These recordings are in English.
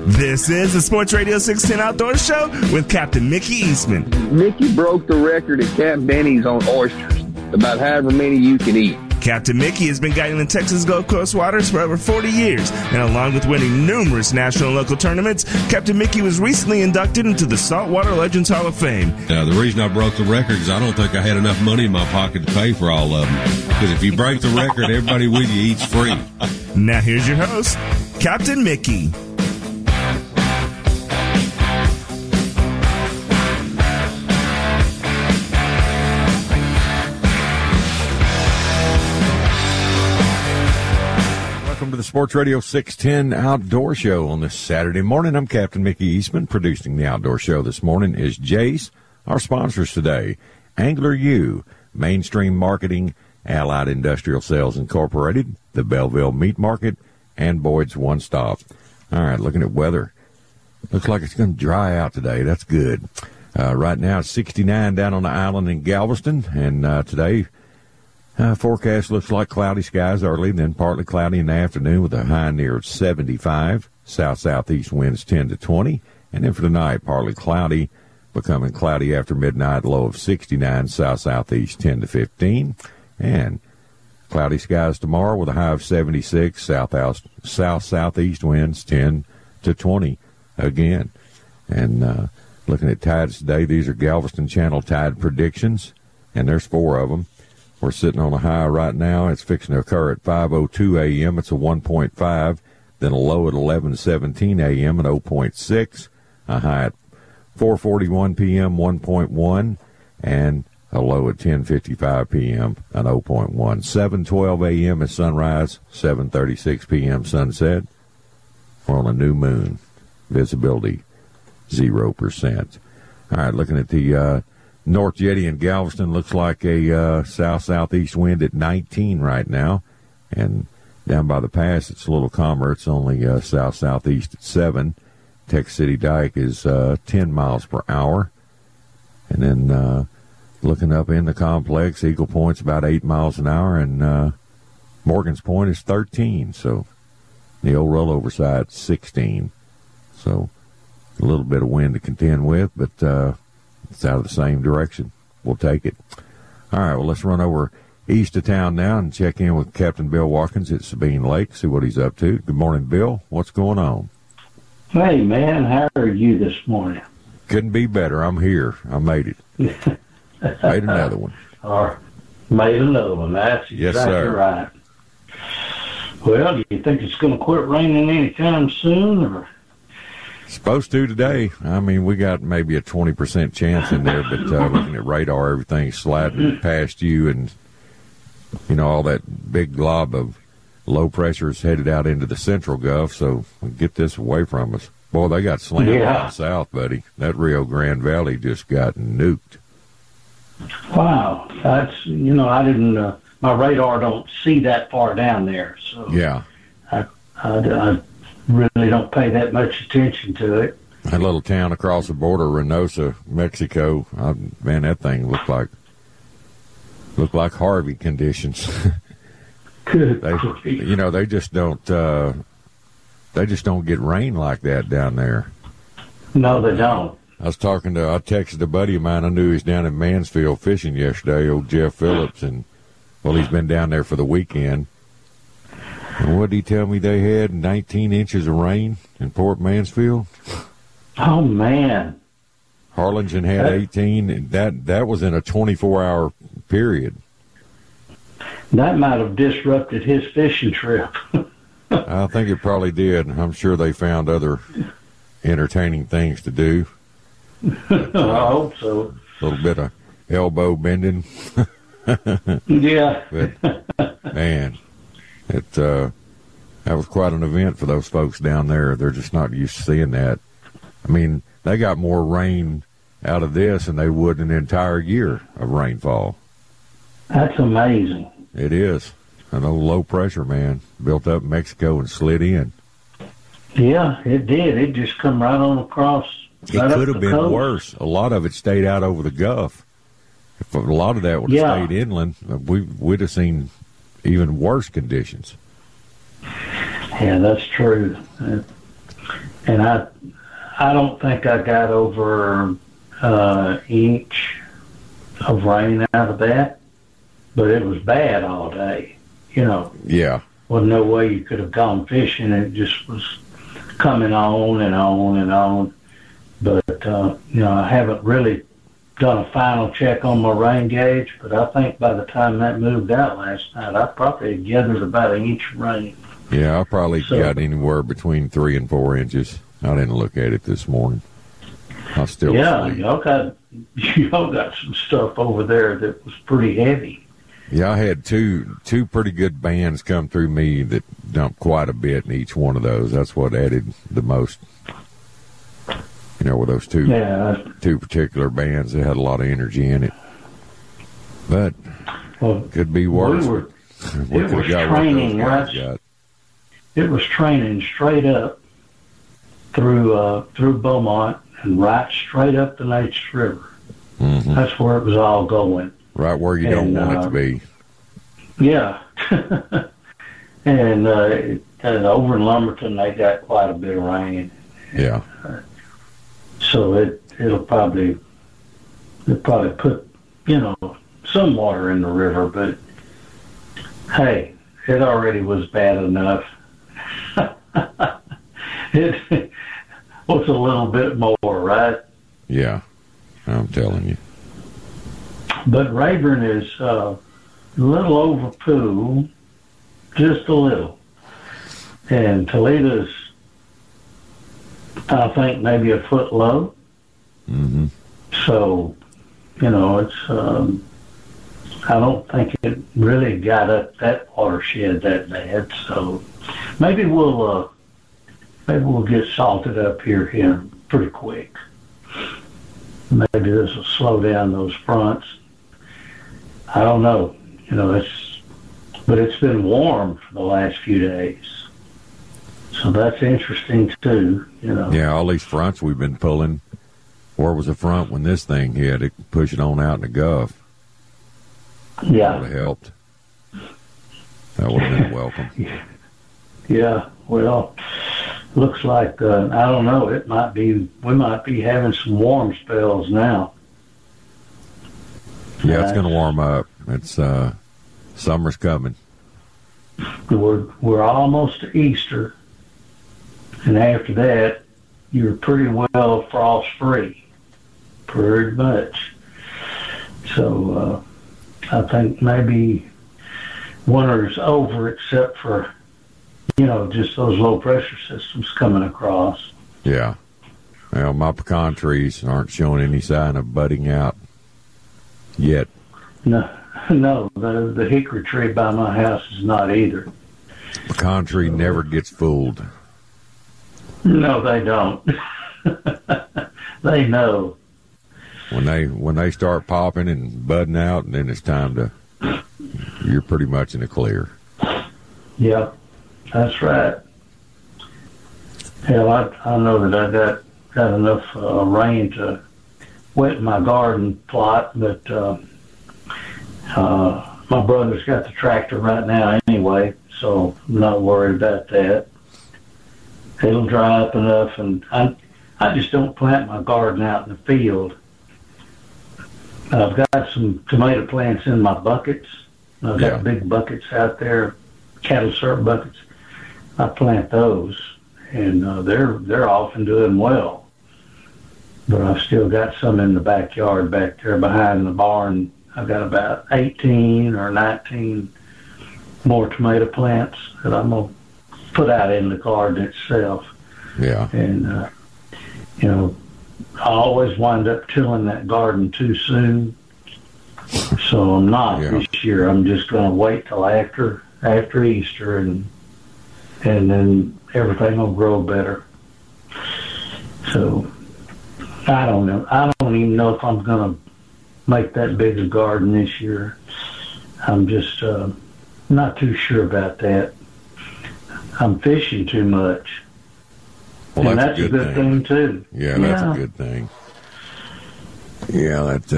This is the Sports Radio 610 Outdoor Show with Captain Mickey Eastman. Mickey broke the record at Camp Benny's on oysters, about however many you can eat. Captain Mickey has been guiding the Texas Gulf Coast waters for over 40 years, and along with winning numerous national and local tournaments, Captain Mickey was recently inducted into the Saltwater Legends Hall of Fame. The reason I broke the record is I don't think I had enough money in my pocket to pay for all of them. Because if you break the record, everybody with you eats free. Now here's your host, Captain Mickey. Welcome to the Sports Radio 610 Outdoor Show on this Saturday morning. I'm Captain Mickey Eastman. Producing the Outdoor Show this morning is Jace. Our sponsors today, Angler U, Mainstream Marketing, Allied Industrial Sales Incorporated, the Belleville Meat Market, and Boyd's One Stop. All right, looking at weather. Looks like it's going to dry out today. That's good. Right now it's 69 down on the island in Galveston, and today forecast looks like cloudy skies early, then partly cloudy in the afternoon with a high near 75. South-southeast winds 10 to 20. And then for tonight, partly cloudy, becoming cloudy after midnight, low of 69. South-southeast 10 to 15. And cloudy skies tomorrow with a high of 76. South-southeast winds 10 to 20 again. And looking at tides today, these are Galveston Channel tide predictions, and there's 4 of them. We're sitting on a high right now. It's fixing to occur at 5:02 a.m. It's a 1.5. Then a low at 11:17 a.m. at 0.6. A high at 4:41 p.m. 1.1. And a low at 10:55 p.m. at 0.1. 7:12 a.m. is sunrise. 7:36 p.m. sunset. We're on a new moon. Visibility 0%. All right, looking at the North Jetty in Galveston, looks like a south-southeast wind at 19 right now. And down by the pass, it's a little calmer. It's only south-southeast at 7. Texas City Dike is 10 miles per hour. And then looking up in the complex, Eagle Point's about 8 miles an hour, and Morgan's Point is 13. So the old rollover side's 16. So a little bit of wind to contend with, but it's out of the same direction. We'll take it. All right, well, let's run over east of town now and check in with Captain Bill Watkins at Sabine Lake, see what he's up to. Good morning, Bill. What's going on? Hey, man, how are you this morning? Couldn't be better. I'm here. I made it. Made another one. Made another one. That's exactly right. Well, do you think it's going to quit raining anytime soon, or? Supposed to today. I mean, we got maybe a 20% chance in there, but looking at radar, everything's sliding past you, and, you know, all that big glob of low pressure is headed out into the central Gulf, so we get this away from us. Boy, they got slammed down south, buddy. That Rio Grande Valley just got nuked. Wow. That's, you know, I didn't, my radar don't see that far down there, so. Yeah. I really don't pay that much attention to it. That little town across the border, Reynosa, Mexico, man, that thing looked like Harvey conditions. Good. They just don't get rain like that down there. No, they don't. I texted a buddy of mine. I knew he was down in Mansfield fishing yesterday, old Jeff Phillips, and well, he's been down there for the weekend. And what did he tell me they had? 19 inches of rain in Port Mansfield. Oh, man. Harlingen had 18. And that was in a 24-hour period. That might have disrupted his fishing trip. I think it probably did. I'm sure they found other entertaining things to do. But, I hope so. A little bit of elbow bending. Yeah. But, man, that was quite an event for those folks down there. They're just not used to seeing that. I mean, they got more rain out of this than they would an entire year of rainfall. That's amazing. It is. An old low pressure, man, built up in Mexico and slid in. Yeah, it did. It just come right on across. It could have been worse. A lot of it stayed out over the Gulf. If a lot of that would have stayed inland, we'd have seen even worse conditions. Yeah, that's true. And I don't think I got over inch of rain out of that, but it was bad all day. Yeah. Wasn't no way you could have gone fishing. It just was coming on and on and on. But, I haven't really done a final check on my rain gauge, but I think by the time that moved out last night, I probably gathered about an inch of rain. Yeah, I probably got anywhere between 3 and 4 inches. I didn't look at it this morning. I was still asleep. Y'all got some stuff over there that was pretty heavy. Yeah, I had two pretty good bands come through me that dumped quite a bit in each one of those. That's what added the most. With those two particular bands that had a lot of energy in it. But could be worse. It was training right. It was training straight up through Beaumont and right straight up the Neches River. Mm-hmm. That's where it was all going. Right where you don't want it to be. Yeah. And over in Lumberton, they got quite a bit of rain. Yeah. So it'll probably put, some water in the river, but hey, it already was bad enough. It was a little bit more, right? Yeah, I'm telling you. But Rayburn is a little over Poole, just a little. And Toledo's, I think, maybe a foot low. Mm-hmm. So, it's, I don't think it really got up that watershed that bad. So maybe we'll get salted up here pretty quick. Maybe this will slow down those fronts. I don't know. But it's been warm for the last few days. So that's interesting too, Yeah, all these fronts we've been pulling. Where was the front when this thing hit? It pushed it on out in the Gulf. Yeah. That would have helped. That would have been welcome. Yeah, well, looks like, I don't know, we might be having some warm spells now. Yeah, it's going to warm up. It's, summer's coming. We're almost to Easter. And after that, you're pretty well frost-free, pretty much. So I think maybe winter's over, except for, just those low-pressure systems coming across. Yeah. Well, my pecan trees aren't showing any sign of budding out yet. No, the hickory tree by my house is not either. Pecan tree never gets fooled. No, they don't. They know. When they start popping and budding out, and then it's time you're pretty much in the clear. Yep, that's right. Hell, I know that I got enough rain to wet my garden plot, but my brother's got the tractor right now anyway, so I'm not worried about that. It'll dry up enough, and I just don't plant my garden out in the field. I've got some tomato plants in my buckets. I've got big buckets out there, cattle syrup buckets. I plant those, and they're off and doing well. But I've still got some in the backyard back there behind the barn. I've got about 18 or 19 more tomato plants that I'm going to put out in the garden itself. Yeah. And, I always wind up tilling that garden too soon. So I'm not this year. I'm just going to wait till after Easter, and then everything will grow better. So I don't know. I don't even know if I'm going to make that big a garden this year. I'm just not too sure about that. I'm fishing too much. Well, and that's a good thing too. Yeah, that's a good thing. Yeah,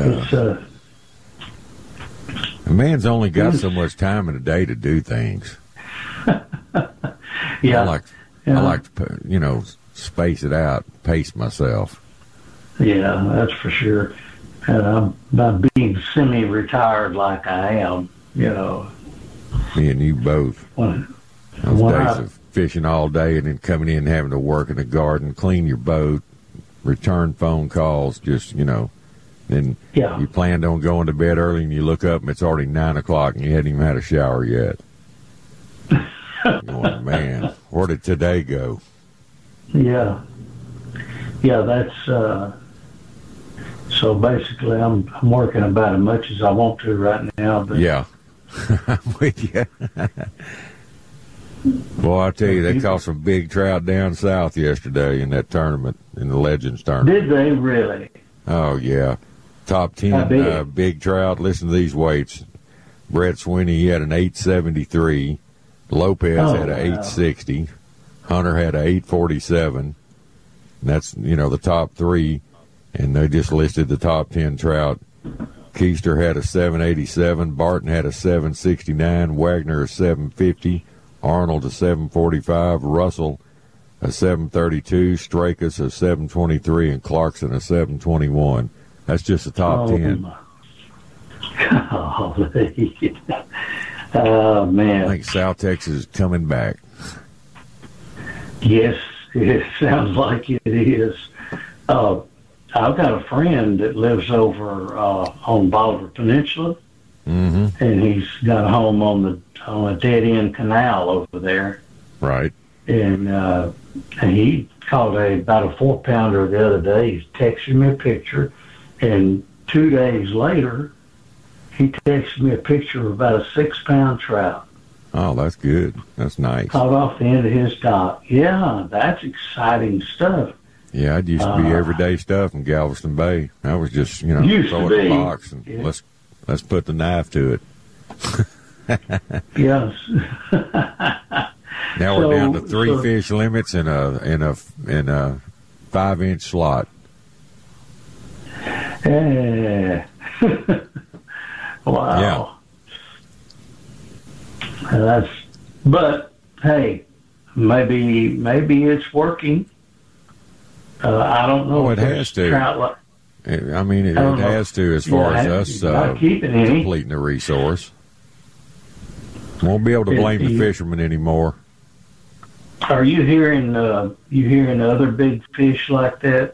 a man's only got so much time in a day to do things. Yeah. I like to, space it out, pace myself. Yeah, that's for sure. And by being semi-retired like I am, you know. Me and you both. Those days of fishing all day and then coming in and having to work in the garden, clean your boat, return phone calls, just, you know. Then you planned on going to bed early and you look up and it's already 9 o'clock and you hadn't even had a shower yet. Going, man, where did today go? Yeah. Yeah, that's, so basically I'm working about as much as I want to right now. But yeah. I'm with you. Boy, I tell you, they caught some big trout down south yesterday in that tournament, in the Legends tournament. Did they really? Oh, yeah. Top 10 big trout. Listen to these weights. Brett Sweeney, he had an 873. Lopez had an 860. Hunter had an 847. And that's, you know, the top 3. And they just listed the top 10 trout. Keister had a 787. Barton had a 769. Wagner a 750. Arnold a 745. Russell a 732. Strakus a 723. And Clarkson a 721. That's just the top 10. Oh, man. I think South Texas is coming back. Yes, it sounds like it is. I've got a friend that lives over on Bolivar Peninsula, and he's got a home on a dead-end canal over there. Right. And he caught about a 4-pounder the other day. He texted me a picture, and 2 days later, he texted me a picture of about a 6-pound trout. Oh, that's good. That's nice. Caught off the end of his dock. Yeah, that's exciting stuff. Yeah, it used to be everyday stuff in Galveston Bay. That was just, you know, throw it in a box and let's put the knife to it. Yes. Now we're down to 3 fish limits in a 5-inch slot. Wow. Yeah. But hey, maybe it's working. I don't know. Oh, it has to. I mean, it has to as far as us completing the resource. Won't be able to blame the fishermen anymore. Are you hearing other big fish like that?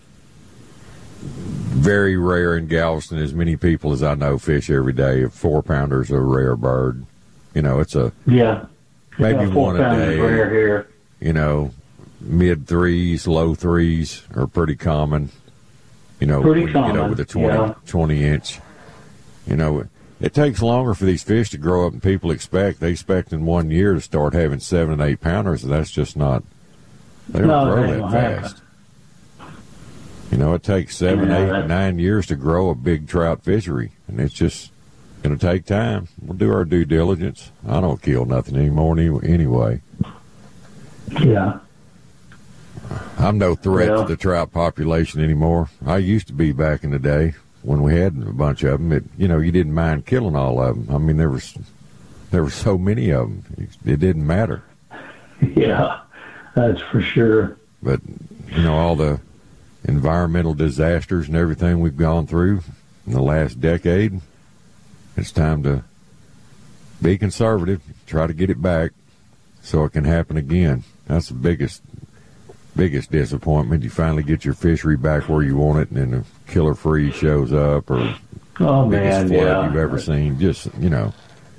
Very rare in Galveston. As many people as I know fish every day. A 4-pounder's a rare bird. You know, it's maybe one a day. Rare here. You know, mid 3s, low 3s are pretty common. You know, when you get over the 20 inch. You know, it takes longer for these fish to grow up than people expect. They expect in 1 year to start having 7 and 8 pounders, and that's just not. They don't grow that fast. You know, it takes 7, 8, 9 years to grow a big trout fishery, and it's just going to take time. We'll do our due diligence. I don't kill nothing anymore anyway. Yeah. I'm no threat to the trout population anymore. I used to be back in the day when we had a bunch of them. You didn't mind killing all of them. I mean, there were so many of them. It didn't matter. Yeah, that's for sure. But, you know, all the environmental disasters and everything we've gone through in the last decade, it's time to be conservative, try to get it back so it can happen again. That's the biggest disappointment. You finally get your fishery back where you want it, and then a killer freeze shows up, or biggest flood you've ever seen. Just, you know.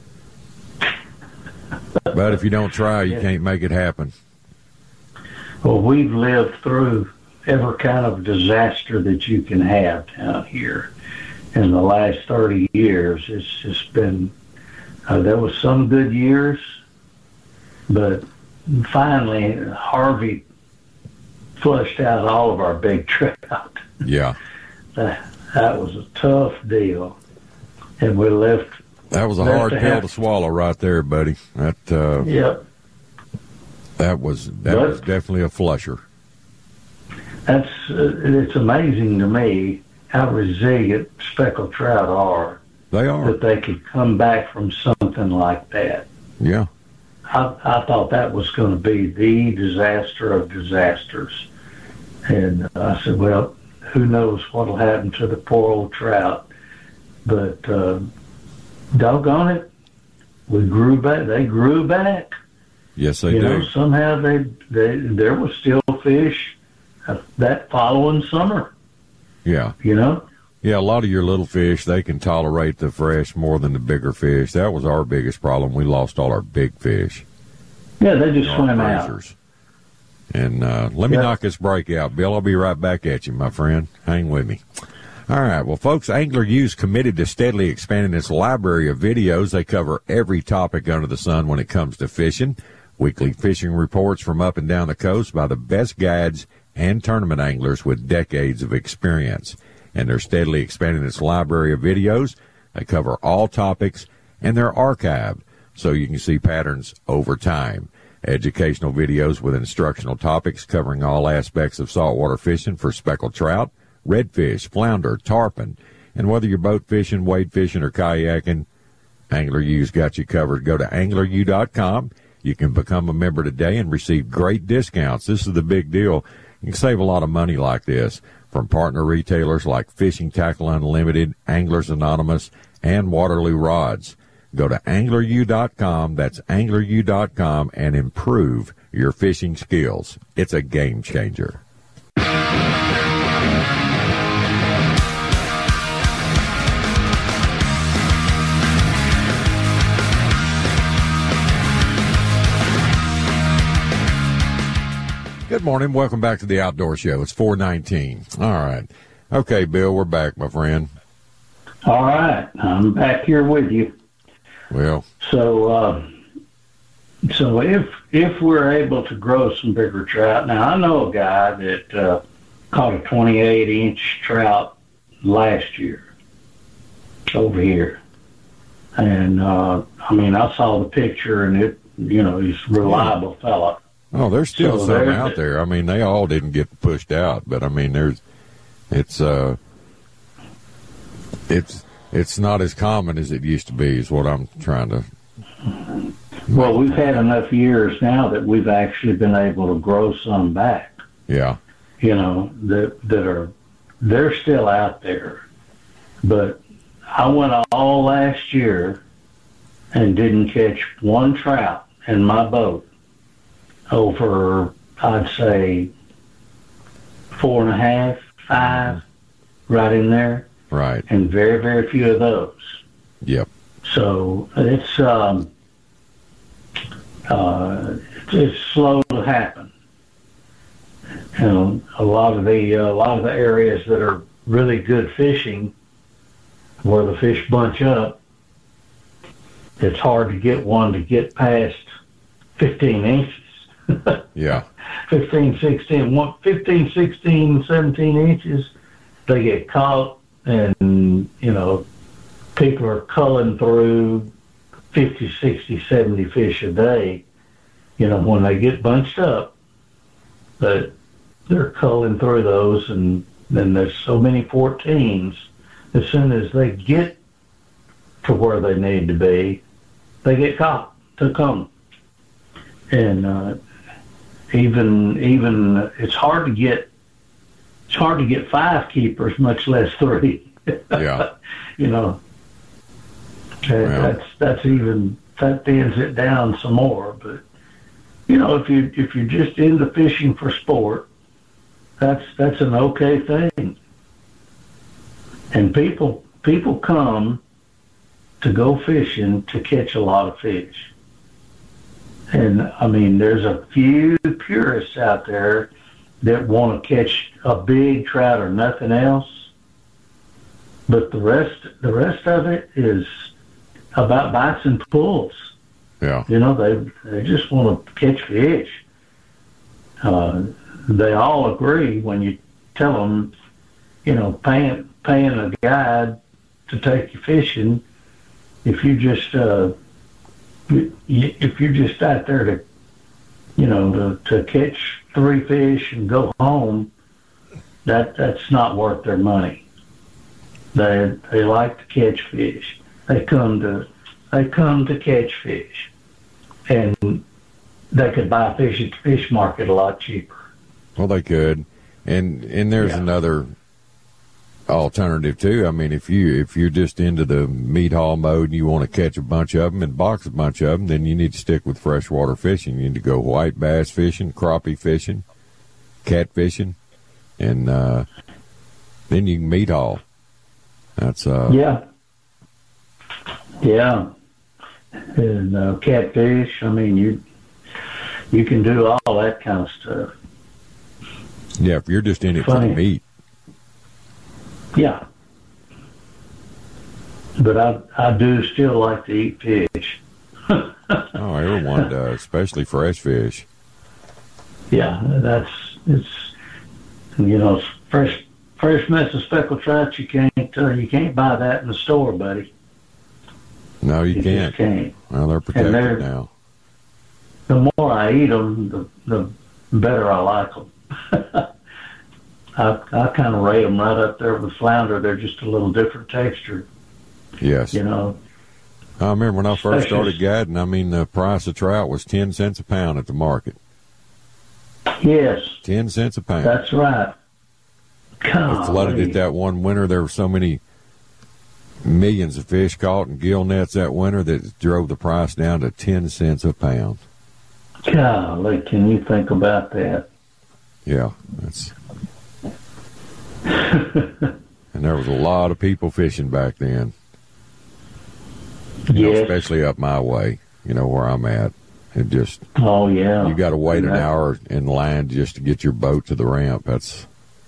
But if you don't try, you can't make it happen. Well, we've lived through every kind of disaster that you can have down here in the last 30 years. It's just been, there was some good years, but finally Harvey flushed out all of our big trout. Yeah. That was a tough deal. And we left. That was a hard pill to swallow right there, buddy. Yep. That was definitely a flusher. It's amazing to me how resilient speckled trout are. They are. That they could come back from something like that. Yeah. I thought that was going to be the disaster of disasters. And I said, well, who knows what will happen to the poor old trout. But doggone it, we grew back. They grew back. Yes, they do. Somehow there was still fish that following summer. Yeah. Yeah, a lot of your little fish, they can tolerate the fresh more than the bigger fish. That was our biggest problem. We lost all our big fish. Yeah, they just swam out. And let me knock this break out. Bill, I'll be right back at you, my friend. Hang with me. All right. Well, folks, Angler U's committed to steadily expanding its library of videos. They cover every topic under the sun when it comes to fishing. Weekly fishing reports from up and down the coast by the best guides and tournament anglers with decades of experience. And they're steadily expanding its library of videos. They cover all topics, and they're archived so you can see patterns over time. Educational videos with instructional topics covering all aspects of saltwater fishing for speckled trout, redfish, flounder, tarpon. And whether you're boat fishing, wade fishing, or kayaking, Angler U's got you covered. Go to angleru.com. You can become a member today and receive great discounts. This is the big deal. You can save a lot of money like this from partner retailers like Fishing Tackle Unlimited, Anglers Anonymous, and Waterloo Rods. Go to angleru.com, that's angleru.com, and improve your fishing skills. It's a game changer. Good morning. Welcome back to the Outdoor Show. It's 4:19. All right. Okay, Bill, we're back, my friend. All right. I'm back here with you. Well. So if we're able to grow some bigger trout, now I know a guy that caught a 28-inch trout last year over here. And, I saw the picture, and he's a reliable fella. Oh, there's still some out there. I mean, they all didn't get pushed out, but I mean, it's not as common as it used to be, is what I'm trying to. Well, we've had enough years now that we've actually been able to grow some back. Yeah. They're still out there, but I went all last year and didn't catch one trout in my boat over, I'd say, 4.5, 5, right in there. Right. And very, very few of those. Yep. So it's slow to happen. A lot of the areas that are really good fishing, where the fish bunch up, it's hard to get one to get past 15 inches. Yeah. 15, 16, 17 inches, they get caught, and, people are culling through 50, 60, 70 fish a day. When they get bunched up, but they're culling through those, and then there's so many 14s. As soon as they get to where they need to be, they get caught, took home. And even it's hard to get 5 keepers, much less 3. Yeah. That thins it down some more. But if you're just into fishing for sport, that's an okay thing. And people come to go fishing to catch a lot of fish. And, there's a few purists out there that want to catch a big trout or nothing else. But the rest of it is about bites and pulls. Yeah. They just want to catch fish. They all agree when you tell them, paying a guide to take you fishing, if you're just out there to catch 3 fish and go home, that's not worth their money. They like to catch fish. They come to catch fish. and they could buy fish at the fish market a lot cheaper. Well, they could, and there's another alternative too. I mean, if you're just into the meat haul mode and you want to catch a bunch of them and box a bunch of them, then you need to stick with freshwater fishing. You need to go white bass fishing, crappie fishing, catfishing, and then you can meat haul. That's yeah, and catfish. I mean, you can do all that kind of stuff. Yeah, if you're just in it for the meat. Yeah. But I do still like to eat fish. Oh, everyone does, especially fresh fish. Yeah, it's fresh mess of speckled trout. You can't buy that in the store, buddy. No, you can't. Just can't. Well, they're protected now. The more I eat them, the better I like them. I kind of rate them right up there with flounder. They're just a little different texture. Yes. You know. I remember when I first started guiding, I mean, the price of trout was 10 cents a pound at the market. Yes. 10 cents a pound. That's right. I flooded it that one winter. There were so many millions of fish caught in gill nets that winter that it drove the price down to 10 cents a pound. Golly, can you think about that? Yeah, that's... And there was a lot of people fishing back then. You know, especially up my way, where I'm at. It just... Oh, yeah. You got to wait an hour in line just to get your boat to the ramp. That's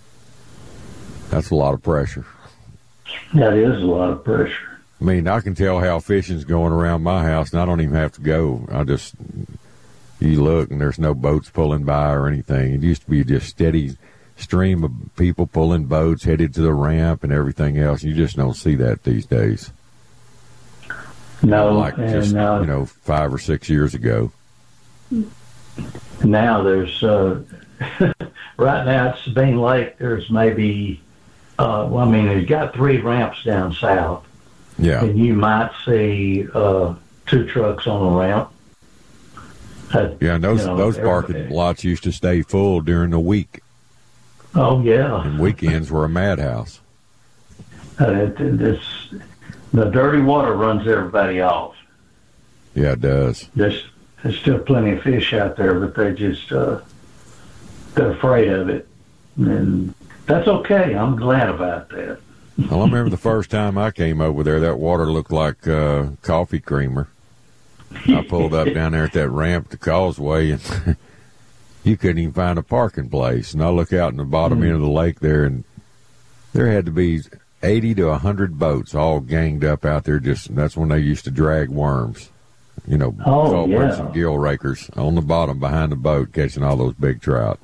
a lot of pressure. That is a lot of pressure. I mean, I can tell how fishing's going around my house, and I don't even have to go. You look, and there's no boats pulling by or anything. It used to be just steady stream of people pulling boats headed to the ramp and everything else. You just don't see that these days. No, like just 5 or 6 years ago. Now there's right now at Sabine Lake. There's maybe they've got 3 ramps down south. Yeah, and you might see 2 trucks on a ramp. Yeah, and those parking lots used to stay full during the week. Oh, yeah. And weekends were a madhouse. The dirty water runs everybody off. Yeah, it does. There's still plenty of fish out there, but they're afraid of it. And that's okay. I'm glad about that. Well, I remember the first time I came over there, that water looked like coffee creamer. I pulled up down there at that ramp, the causeway, and you couldn't even find a parking place. And I look out in the bottom end of the lake there, and there had to be 80 to 100 boats all ganged up out there. That's when they used to drag worms, culprits and gill rakers on the bottom behind the boat, catching all those big trout.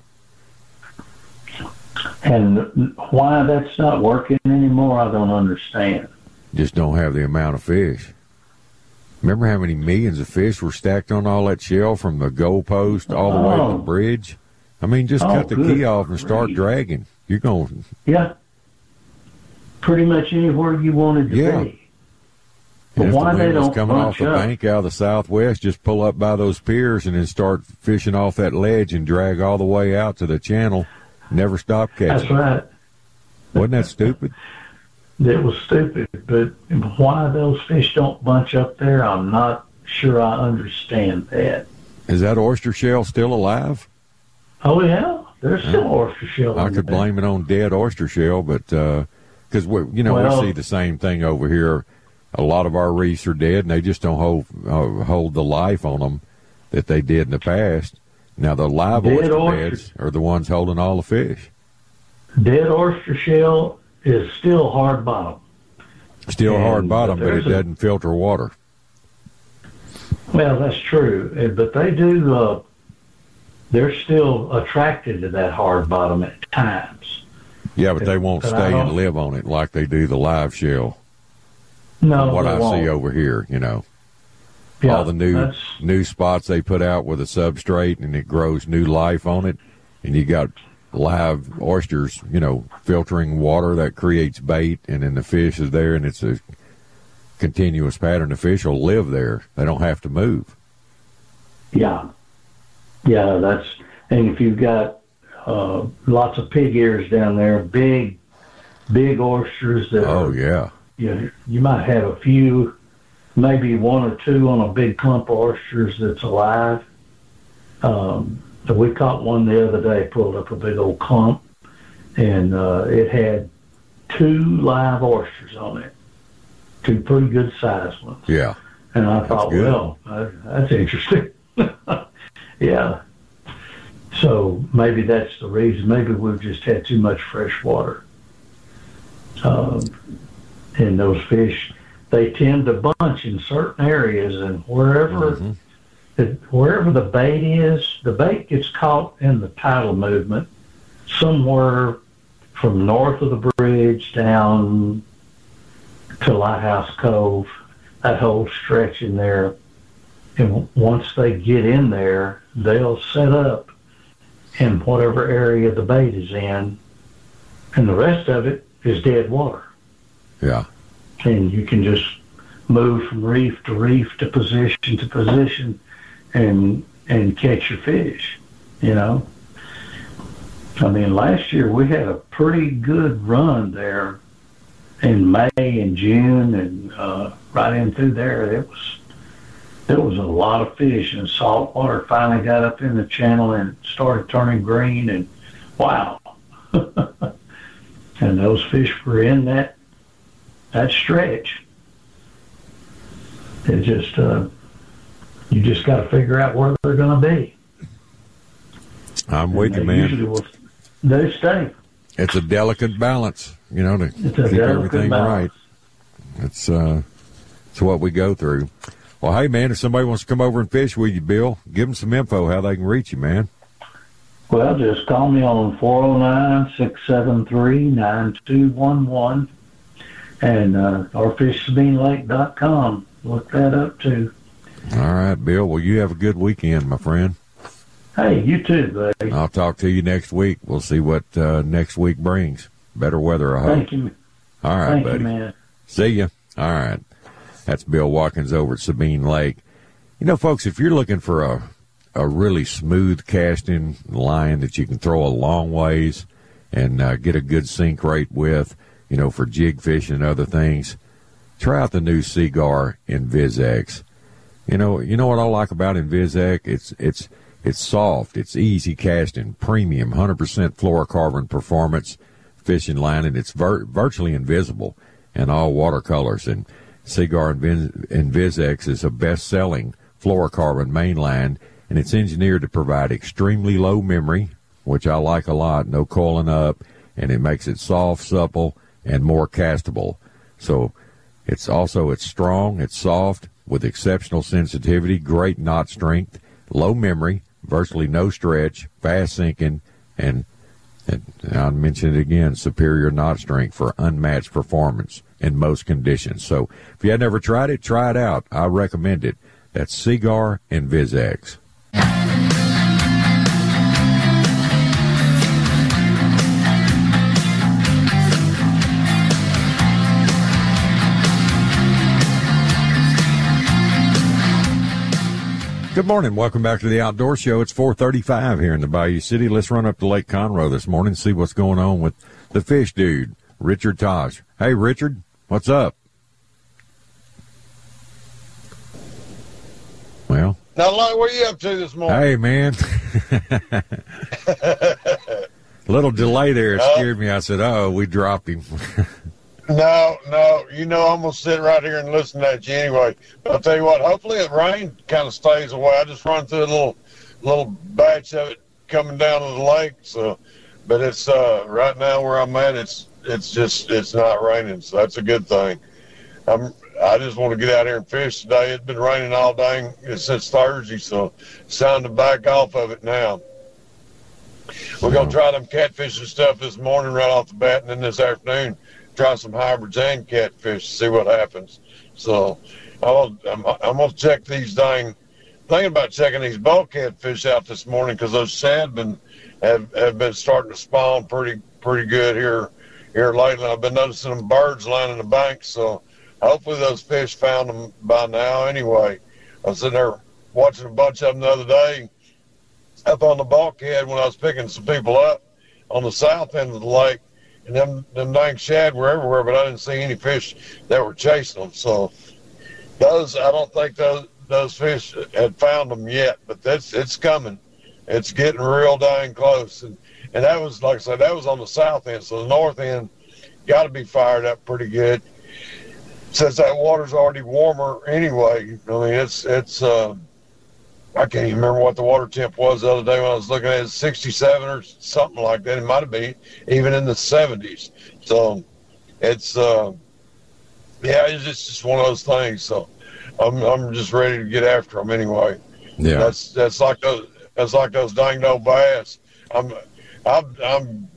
And why that's not working anymore, I don't understand. Just don't have the amount of fish. Remember how many millions of fish were stacked on all that shell from the goalpost all the way to the bridge? I mean, just cut the key off and start dragging. You're going... Yeah. Pretty much anywhere you wanted to be. But and why if the they wind was don't coming off the up? bank out of the southwest, just pull up by those piers and then start fishing off that ledge and drag all the way out to the channel. Never stop catching. That's right. Wasn't that stupid? It was stupid, but why those fish don't bunch up there, I'm not sure I understand that. Is that oyster shell still alive? Oh, yeah. There's still oyster shell. I could blame it on dead oyster shell, but because we see the same thing over here. A lot of our reefs are dead, and they just don't hold the life on them that they did in the past. Now, the live oyster beds are the ones holding all the fish. Dead oyster shell is still hard bottom. Still hard bottom, but it doesn't filter water. Well, that's true. But they do, they're still attracted to that hard bottom at times. Yeah, but they won't stay and live on it like they do the live shell. No, from what I won't. see over here, Yeah, all the new spots they put out with a substrate, and it grows new life on it, and you got live oysters, filtering water that creates bait, and then the fish is there, and it's a continuous pattern. The fish will live there. They don't have to move. Yeah. Yeah, and if you've got lots of pig ears down there, big oysters that you might have a few, maybe one or two on a big clump of oysters that's alive. So we caught one the other day, pulled up a big old clump, and it had 2 live oysters on it, 2 pretty good sized ones. Yeah. And I thought, well, that's interesting. Yeah. So maybe that's the reason. Maybe we've just had too much fresh water. And those fish, they tend to bunch in certain areas, and wherever the bait is, the bait gets caught in the tidal movement somewhere from north of the bridge down to Lighthouse Cove, that whole stretch in there. And once they get in there, they'll set up in whatever area the bait is in, and the rest of it is dead water. Yeah. And you can just move from reef to reef to position and catch your fish, you know. I mean, last year we had a pretty good run there in May and June, and right in through there, there was a lot of fish, and salt water finally got up in the channel and started turning green, and wow. And those fish were in that stretch. It just, you just got to figure out where they're going to be. I'm with you, man. Usually they stay. It's a delicate balance, you know, to keep everything right. It's what we go through. Well, hey, man, if somebody wants to come over and fish with you, Bill, give them some info how they can reach you, man. Well, just call me on 409-673-9211 and ourfishsabineLake.com. Look that up, too. All right, Bill. Well, you have a good weekend, my friend. Hey, you too, buddy. I'll talk to you next week. We'll see what next week brings. Better weather, I hope. Thank you. All right, Thank buddy. you, man. See ya. All right. That's Bill Watkins over at Sabine Lake. You know, folks, if you're looking for a really smooth casting line that you can throw a long ways and get a good sink rate with, you know, for jig fishing and other things, try out the new Seaguar InvizX. You know what I like about InvizX? It's soft, it's easy casting, premium, 100% fluorocarbon performance fishing line, and it's virtually invisible in all watercolors. And Seaguar InvizX is a best-selling fluorocarbon mainline, and it's engineered to provide extremely low memory, which I like a lot, no coiling up, and it makes it soft, supple, and more castable. So it's strong, it's soft, with exceptional sensitivity, great knot strength, low memory, virtually no stretch, fast sinking, and I'll mention it again, superior knot strength for unmatched performance in most conditions. So if you had never tried it, try it out. I recommend it. That's Seaguar InvizX. Good morning. Welcome back to the Outdoor Show. It's 4:35 here in the Bayou City. Let's run up to Lake Conroe this morning and see what's going on with the fish dude, Richard Tosh. Hey, Richard, what's up? Well, now, what are you up to this morning? Hey, man. Little delay there. It scared me. I said, we dropped him. No, I'm going to sit right here and listen to you anyway. But I'll tell you what, hopefully the rain kind of stays away. I just run through a little batch of it coming down to the lake. So, but it's right now where I'm at, it's not raining, so that's a good thing. I just want to get out here and fish today. It's been raining all day since Thursday, so it's time to back off of it now. We're going to try them catfish and stuff this morning right off the bat, and then this afternoon try some hybrids and catfish to see what happens. So I'm going to check these thinking about checking these bulk catfish out this morning because those shad have been starting to spawn pretty good here lately. I've been noticing them birds lining the banks, so hopefully those fish found them by now anyway. I was sitting there watching a bunch of them the other day up on the bulkhead when I was picking some people up on the south end of the lake, and them dang shad were everywhere, but I didn't see any fish that were chasing them. So I don't think those fish had found them yet, but it's coming. It's getting real dang close, and that was, like I said, that was on the south end. So the north end got to be fired up pretty good, since that water's already warmer anyway. I mean, it's I can't even remember what the water temp was the other day when I was looking at it, 67 or something like that. It might have been even in the 70s. So it's it's just one of those things. So I'm just ready to get after them anyway. Yeah, that's like those dang no bass. I think I'm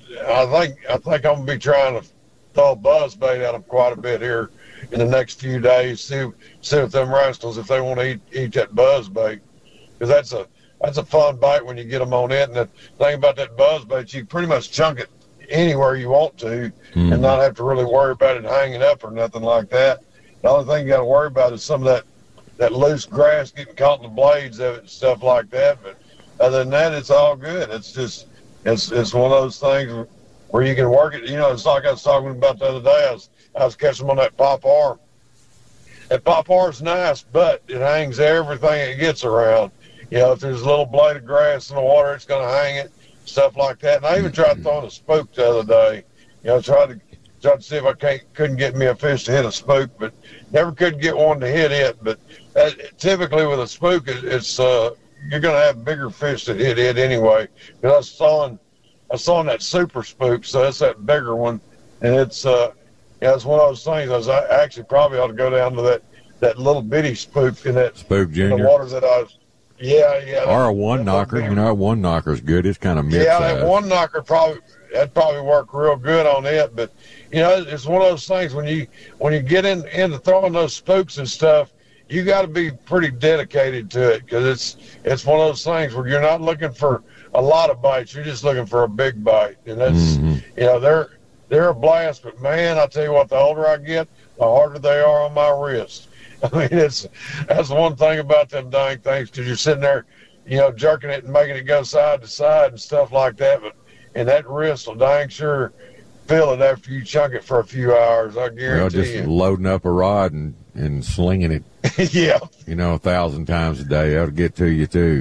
gonna be trying to throw a buzz bait at them quite a bit here in the next few days. See if them rascals, if they want to eat that buzz bait, because that's a fun bite when you get them on it. And the thing about that buzz bait, you can pretty much chunk it anywhere you want to, and not have to really worry about it hanging up or nothing like that. The only thing you got to worry about is some of that loose grass getting caught in the blades of it and stuff like that. But other than that, it's all good. It's just it's one of those things where you can work it. You know, it's like I was talking about the other day. I was catching them on that popar. That popar's nice, but it hangs everything it gets around. You know, if there's a little blade of grass in the water, it's going to hang it, stuff like that. And I even tried throwing a spook the other day. You know, tried to see if I couldn't get me a fish to hit a spook, but never could get one to hit it. But typically with a spook, it's you're going to have bigger fish that hit it anyway. Because I was throwing that super spook, so that's that bigger one, and it's it's one of those things. I actually probably ought to go down to that little bitty spook in that Spook Junior. The water that I was. Yeah. Or a one knocker. You know, a one knocker's good. It's kind of mid-size. Yeah, that one knocker that'd probably work real good on it. But you know, it's one of those things when you get into throwing those spooks and stuff, you got to be pretty dedicated to it, because it's one of those things where you're not looking for a lot of bites. You're just looking for a big bite, and that's you know, they're a blast. But man, I tell you what, the older I get, the harder they are on my wrist. I mean, that's one thing about them dang things, because you're sitting there, you know, jerking it and making it go side to side and stuff like that. And that wrist will dang sure feel it after you chunk it for a few hours. I guarantee just loading up a rod and slinging it. Yeah. You know, 1,000 times a day, that'll get to you too.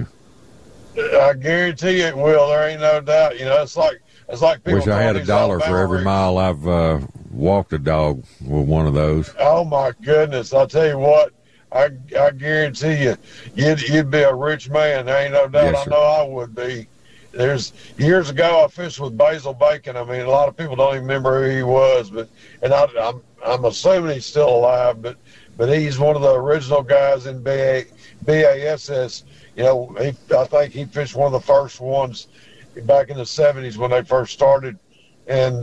I guarantee you it will. There ain't no doubt. You know, it's like people. Wish I had $1 for every mile I've walked a dog with one of those. Oh my goodness! I'll tell you what. I guarantee you'd be a rich man. There ain't no doubt. Yes, I know I would be. There's years ago I fished with Basil Bacon. I mean, a lot of people don't even remember who he was, and I'm assuming he's still alive. But he's one of the original guys in BASS. You know, I think he fished one of the first ones back in the 70s when they first started. And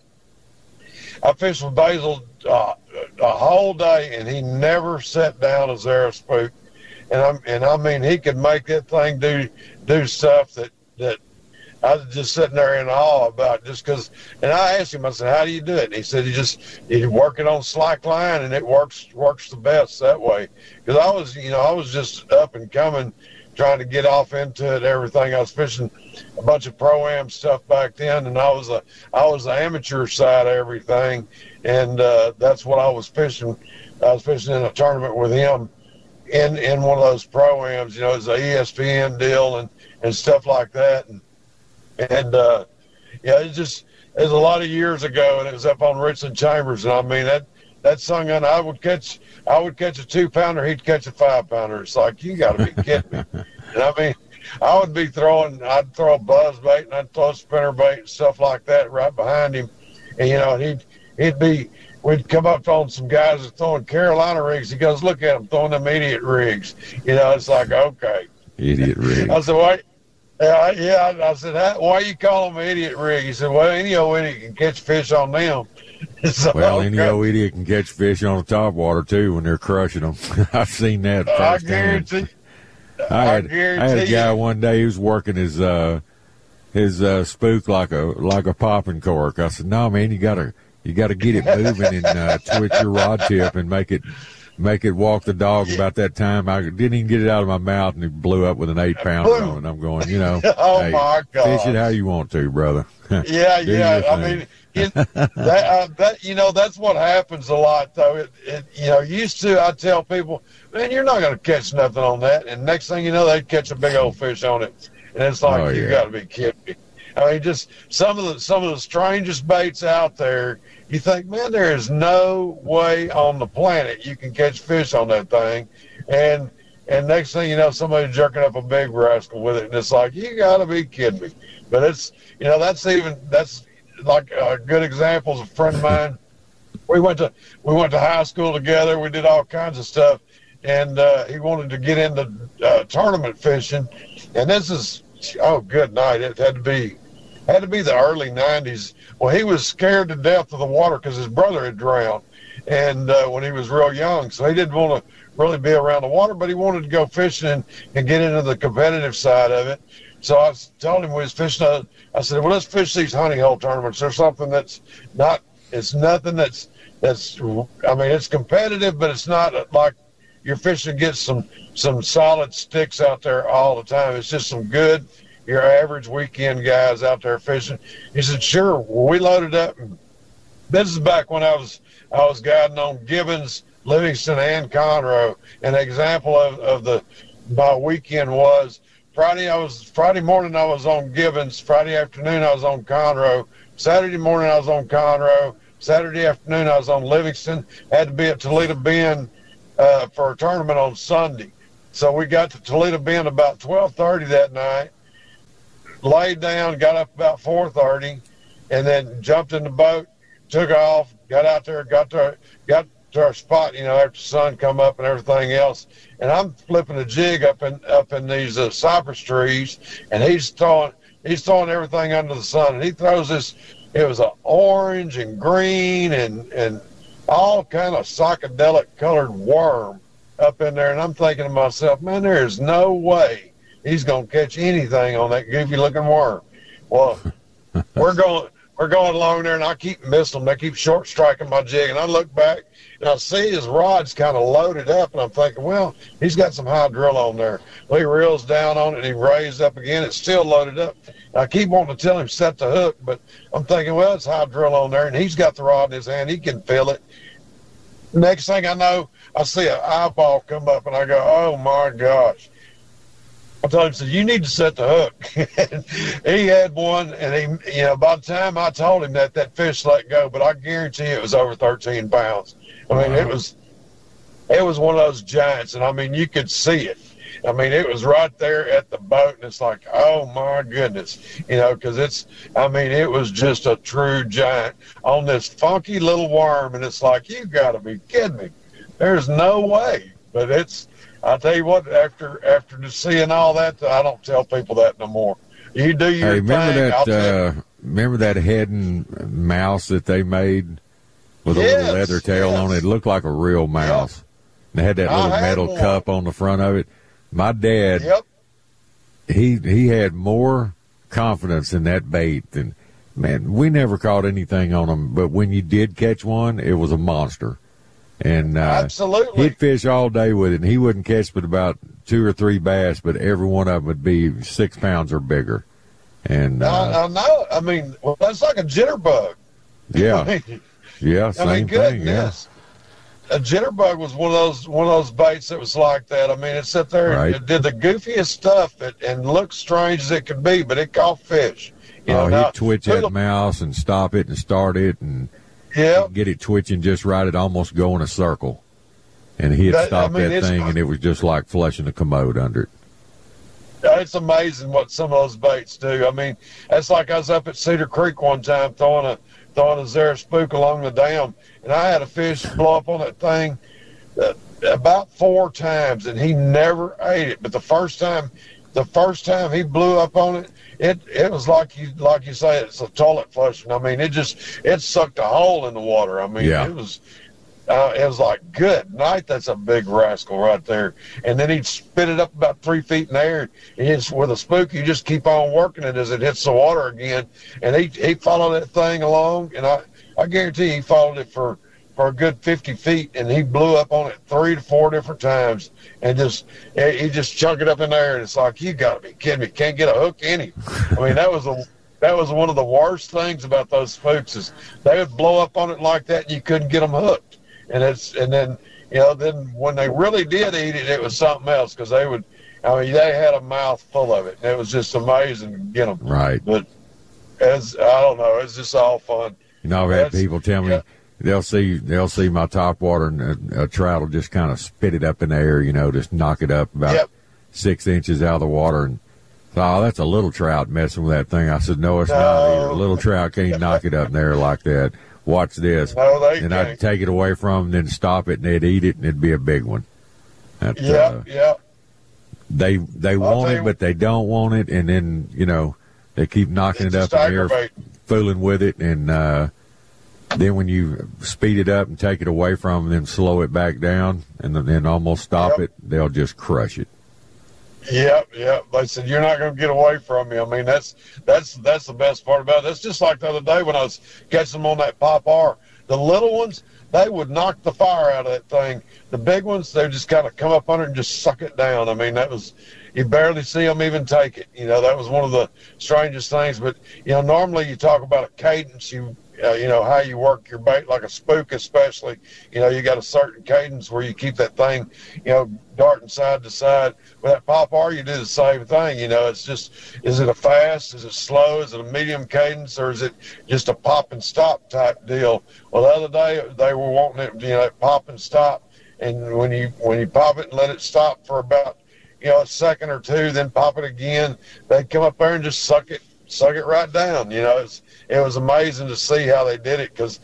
I fished with Basil a whole day, and he never set down a Zara spook. And I mean, he could make that thing do stuff that I was just sitting there in awe about, just because. And I asked him, I said, "How do you do it?" And he said, "You work it on slack line, and it works the best that way." Because I was just up and coming, trying to get off into it. Everything, I was fishing a bunch of pro-am stuff back then, and I was the amateur side of everything, and that's what I was fishing. I was fishing in a tournament with him in one of those pro-ams. You know, it's an ESPN deal and stuff like that, and it was a lot of years ago, and it was up on Richland Chambers, and I mean that sung on. I would catch a 2-pounder, he'd catch a 5-pounder. It's like, you got to be kidding me. And I mean, I'd throw a buzz bait and I'd throw a spinner bait and stuff like that right behind him, and you know, we'd come up on some guys that throwing Carolina rigs. He goes, "Look at them throwing them idiot rigs." You know, it's like, okay, idiot rigs. I said, "Why?" Yeah, I said, "Why you call them idiot rig?" He said, "Well, any old idiot can catch fish on them." So, well, any old idiot can catch fish on the top water too when they're crushing them. I've seen that firsthand. I had a guy one day who was working his spook like a popping cork. I said, "No, man, you gotta get it moving and twitch your rod tip and make it make it walk the dog about that time. I didn't even get it out of my mouth, and it blew up with an 8-pounder on it. And I'm going, Oh, hey, my God. fish it how you want to, brother. Yeah. I mean, that's what happens a lot, though. Used to, I tell people, man, you're not going to catch nothing on that. And next thing you know, they catch a big old fish on it. And it's like, you got to be kidding me. I mean, just some of the strangest baits out there. You think, man, there is no way on the planet you can catch fish on that thing. And next thing you know, somebody's jerking up a big rascal with it. And it's like, you got to be kidding me. But it's, that's like good examples. A friend of mine, we went to high school together. We did all kinds of stuff, and he wanted to get into tournament fishing. And this is, good night. It had to be the early 90s. Well, he was scared to death of the water because his brother had drowned, and when he was real young, so he didn't want to really be around the water, but he wanted to go fishing and get into the competitive side of it. So I told him we was fishing. I said, well, let's fish these honey hole tournaments. There's something it's nothing that's, I mean, it's competitive, but it's not like you're fishing to get some solid sticks out there all the time. It's just some good, your average weekend guys out there fishing. He said, sure. Well, we loaded up. And this is back when I was guiding on Gibbons, Livingston, and Conroe. An example of my weekend was Friday morning I was on Gibbons. Friday afternoon I was on Conroe. Saturday morning I was on Conroe. Saturday afternoon I was on Livingston. Had to be at Toledo Bend for a tournament on Sunday. So we got to Toledo Bend about 12:30 that night. Laid down, got up about 4:30, and then jumped in the boat, took off, got out there, got to our spot, after the sun come up and everything else. And I'm flipping a jig up in these cypress trees, and he's throwing everything under the sun. And he throws this. It was an orange and green and all kind of psychedelic colored worm up in there. And I'm thinking to myself, man, there is no way he's gonna catch anything on that goofy looking worm. Well, we're going along there, and I keep missing them. They keep short striking my jig, and I look back, and I see his rod's kind of loaded up, and I'm thinking, well, he's got some high drill on there. Well, he reels down on it, and he raised up again. It's still loaded up. And I keep wanting to tell him set the hook, but I'm thinking, well, it's high drill on there, and he's got the rod in his hand. He can feel it. Next thing I know, I see an eyeball come up, and I go, oh, my gosh. I told him, said, you need to set the hook. He had one, and he, by the time I told him that fish let go, but I guarantee it was over 13 pounds. I mean, it was one of those giants, and I mean, you could see it. I mean, it was right there at the boat, and it's like, oh my goodness, because it was just a true giant on this funky little worm, and it's like, you got to be kidding me. There's no way, but I'll tell you what, after just seeing all that, I don't tell people that no more. You do your thing. Remember that Heddon mouse that they made with a little leather tail on it? It looked like a real mouse. Yeah. They had that little metal cup on the front of it. My dad, he had more confidence in that bait than, man, we never caught anything on him, but when you did catch one, it was a monster. And absolutely, he'd fish all day with it, and he wouldn't catch but about 2 or 3 bass, but every one of them would be 6 pounds or bigger. And I know. I mean, well, that's like a jitterbug. Yeah, same thing. Yes, a jitterbug was one of those baits that was like that. I mean, it sat there and it did the goofiest stuff and looked strange as it could be, but it caught fish. He'd twitch that mouse and stop it and start it and. Yeah, get it twitching just right. It almost go in a circle, and he'd stop that thing, and it was just like flushing a commode under it. It's amazing what some of those baits do. I mean, that's like I was up at Cedar Creek one time throwing a Zara spook along the dam, and I had a fish blow up on that thing about 4 times, and he never ate it. But the first time he blew up on it, it was like you say, it's a toilet flushing. I mean, it sucked a hole in the water. I mean, it was like, good night, that's a big rascal right there. And then he'd spit it up about 3 feet in the air. And with a spook, you just keep on working it as it hits the water again. And he followed that thing along, and I guarantee he followed it for for a good 50 feet, and he blew up on it 3 to 4 different times, and he just chunked it up in there, and it's like, you got to be kidding me! Can't get a hook in him. I mean, that was one of the worst things about those spooks is they would blow up on it like that, and you couldn't get them hooked. And then when they really did eat it, it was something else because they had a mouth full of it, and it was just amazing to get them. Right. But I don't know, it's just all fun. I've had people tell me they'll see my top water, and a trout will just kind of spit it up in the air, just knock it up about 6 inches out of the water, and oh, that's a little trout messing with that thing. I said, no, it's not either. A little trout can't knock it up in there like that. Watch this. No, they and can't. I'd take it away from them, then stop it, and they'd eat it, and it'd be a big one. They want it, but they don't want it, and then, they keep knocking it up in the air, fooling with it, and then when you speed it up and take it away from them, then slow it back down, and then almost stop it, they'll just crush it. Yep. They said, you're not going to get away from me. I mean, that's the best part about it. That's just like the other day when I was catching them on that Pop-R. The little ones, they would knock the fire out of that thing. The big ones, they just kind of come up under it and just suck it down. I mean, you barely see them even take it. That was one of the strangest things. But, normally you talk about a cadence, how you work your bait, like a spook especially. You got a certain cadence where you keep that thing, darting side to side. With that Pop-R, you do the same thing. It's just, is it a fast, is it slow, is it a medium cadence, or is it just a pop and stop type deal? Well, the other day they were wanting it, pop and stop. And when you pop it and let it stop for about, a second or two, then pop it again, they'd come up there and just suck it right down. It was amazing to see how they did it because,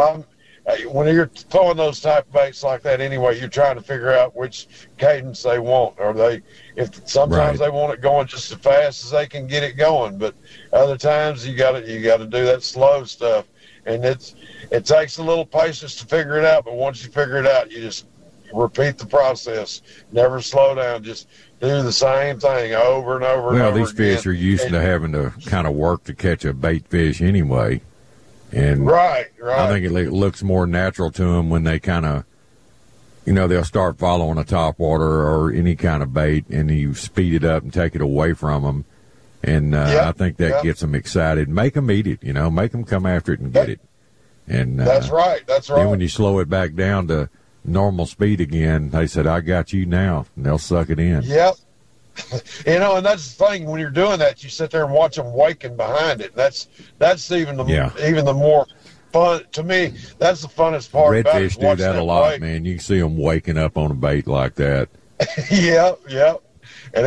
when you're throwing those type of baits like that anyway, you're trying to figure out which cadence they want. Sometimes they want it going just as fast as they can get it going, but other times you got to do that slow stuff, and it takes a little patience to figure it out. But once you figure it out, you just repeat the process. Never slow down. Just do the same thing over and over and over. Well, these fish are used to having to kind of work to catch a bait fish anyway. And right. I think it looks more natural to them when they kind of, they'll start following a topwater or any kind of bait, and you speed it up and take it away from them. And I think that gets them excited. Make them eat it, make them come after it and get it. And that's right. Then when you slow it back down to normal speed again, they said, I got you now, and they'll suck it in. Yep. And that's the thing, when you're doing that, you sit there and watch them waking behind it. That's even the more fun to me. That's the funnest part. Redfish do that a lot, man. You can see them waking up on a bait like that. Yep. And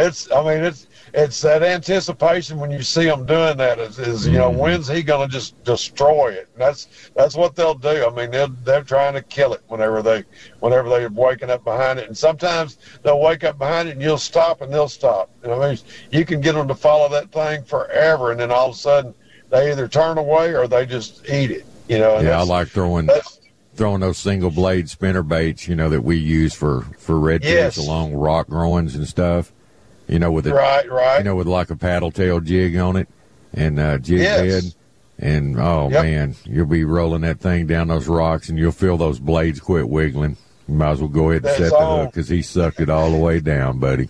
it's that anticipation when you see them doing that is when's he going to just destroy it? And that's what they'll do. I mean, they're trying to kill it whenever they're waking up behind it. And sometimes they'll wake up behind it and you'll stop and they'll stop. You can get them to follow that thing forever, and then all of a sudden they either turn away or they just eat it. I like throwing those single blade spinner baits, that we use for redfish along rock growings and stuff. With it, right. With like a paddle tail jig on it and jig head, and man, you'll be rolling that thing down those rocks, and you'll feel those blades quit wiggling. You might as well go ahead and set the hook because he sucked it all the way down, buddy.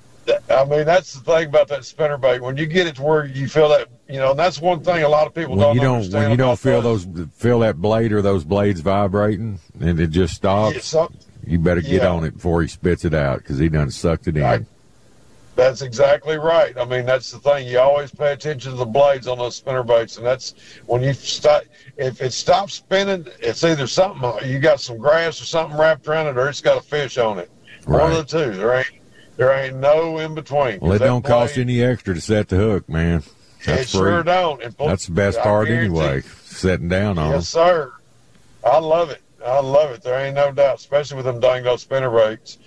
I mean, that's the thing about that spinner bait. When you get it to where you feel that, and that's one thing a lot of people don't understand. When you don't feel that blade or those blades vibrating, and it just stops, you better get on it before he spits it out because he done sucked it in. That's exactly right. I mean, that's the thing. You always pay attention to the blades on those spinner baits, and that's when you stop. If it stops spinning, it's either something, you got some grass or something wrapped around it, or it's got a fish on it. Right. One of the two. There ain't no in between. Well, it don't cost any extra to set the hook, man. That's free. Sure don't. That's the best part anyway, setting down on them. Yes, sir. I love it. There ain't no doubt, especially with them dang those spinner baits.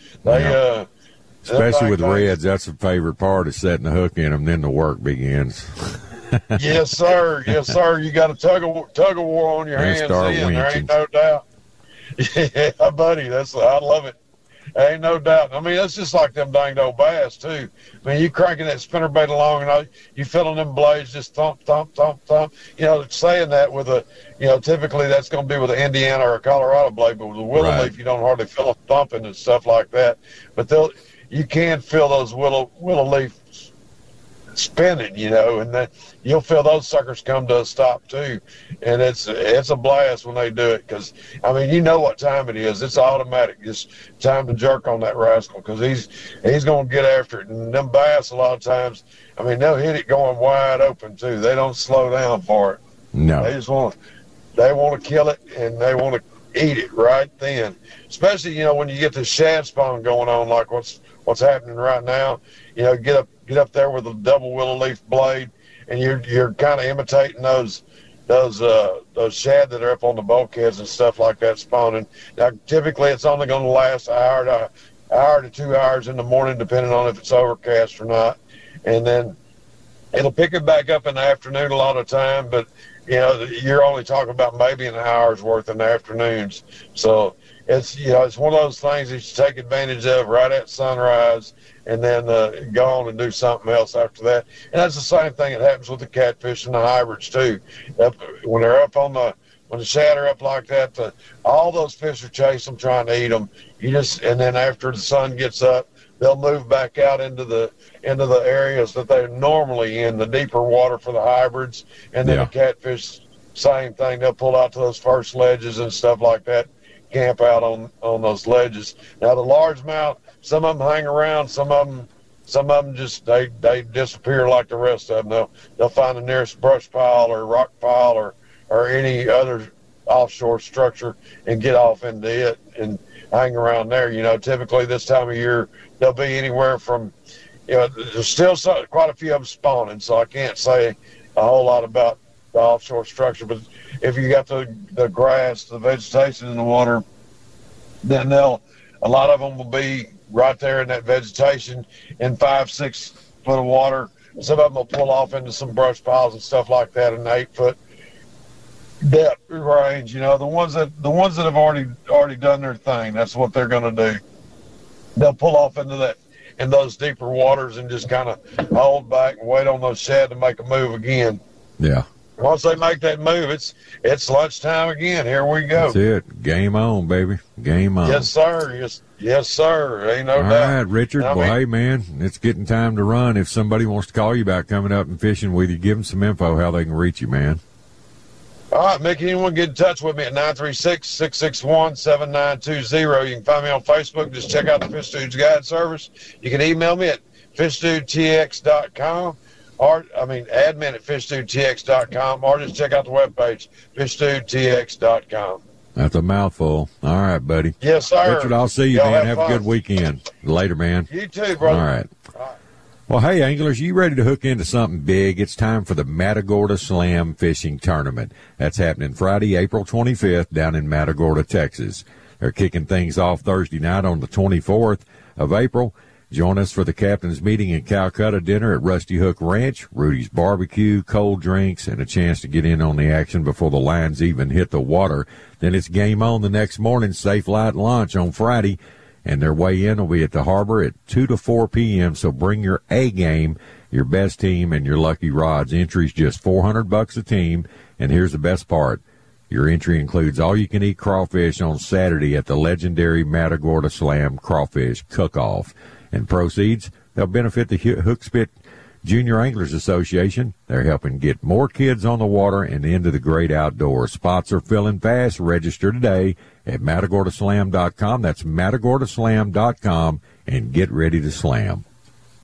Especially with reds, that's the favorite part, is setting the hook in them. Then the work begins. Yes, sir. You got a tug of war on your hands. Start winching. There ain't no doubt. Yeah, buddy. I love it. There ain't no doubt. I mean, it's just like them danged old bass, too. I mean, you cranking that spinnerbait along, and you feeling them blades just thump, thump, thump, thump. You know, saying that with a, you know, typically that's going to be with an Indiana or a Colorado blade, but with a willow leaf, you don't hardly feel them thumping and stuff like that. But you can feel those willow leaf spinning, you know, and then you'll feel those suckers come to a stop too, and it's a blast when they do it, because I mean, you know what time it is. It's automatic. Just time to jerk on that rascal, because he's going to get after it. And them bass, a lot of times, I mean, they'll hit it going wide open too. They don't slow down for it. No, they just want to kill it, and they want to eat it right then. Especially, you know, when you get the shad spawn going on, like what's happening right now. You know, get up there with a double willow leaf blade, and you're kind of imitating those shad that are up on the bulkheads and stuff like that spawning. Now, typically, it's only going to last an hour to 2 hours in the morning, depending on if it's overcast or not, and then it'll pick it back up in the afternoon a lot of time. But you know, you're only talking about maybe an hour's worth in the afternoons. So it's, you know, it's one of those things that you take advantage of right at sunrise, and then go on and do something else after that. And that's the same thing that happens with the catfish and the hybrids too. When they're up when the shad are up like that, all those fish are chasing them, trying to eat them. And then after the sun gets up, they'll move back out into the areas that they're normally in, the deeper water for the hybrids. And then the catfish, same thing. They'll pull out to those first ledges and stuff like that, camp out on those ledges. Now the largemouth, some of them hang around, some of them just they disappear like the rest of them. They'll find the nearest brush pile or rock pile or any other offshore structure and get off into it and hang around there. You know, typically this time of year they'll be anywhere from, you know, there's still quite a few of them spawning, so I can't say a whole lot about the offshore structure. But if you got the grass, the vegetation in the water, then a lot of them will be right there in that vegetation in 5-6 foot of water. Some of them will pull off into some brush piles and stuff like that in 8 foot depth range. You know, the ones that have already done their thing, that's what they're going to do. They'll pull off in those deeper waters and just kind of hold back and wait on those shad to make a move again. Yeah. Once they make that move, it's lunchtime again. Here we go. That's it. Game on, baby. Game on. Yes, sir. Yes, sir. Ain't no doubt. All right, Richard. Hey, man, it's getting time to run. If somebody wants to call you about coming up and fishing with you, give them some info how they can reach you, man. All right, Mickey, anyone get in touch with me at 936-661-7920. You can find me on Facebook. Just check out the Fish Dudes Guide Service. You can email me at fishdudetx.com. admin at fishdudetx.com, or just check out the webpage, fishdudetx.com. That's a mouthful. All right, buddy. Yes, sir. Richard, I'll see you, man. Have a good weekend. Later, man. You too, brother. All right. Well, hey, anglers, you ready to hook into something big? It's time for the Matagorda Slam Fishing Tournament. That's happening Friday, April 25th down in Matagorda, Texas. They're kicking things off Thursday night on the 24th of April. Join us for the captain's meeting in Calcutta, dinner at Rusty Hook Ranch, Rudy's Barbecue, cold drinks, and a chance to get in on the action before the lines even hit the water. Then it's game on the next morning, safe light lunch on Friday, and their weigh-in will be at the harbor at 2 to 4 p.m., so bring your A game, your best team, and your lucky rods. Entry's just $400 a team, and here's the best part. Your entry includes all-you-can-eat crawfish on Saturday at the legendary Matagorda Slam Crawfish Cook-Off. And proceeds, they'll benefit the Hookspit Junior Anglers Association. They're helping get more kids on the water and into the great outdoors. Spots are filling fast. Register today at MatagordaSlam.com. That's MatagordaSlam.com, and get ready to slam.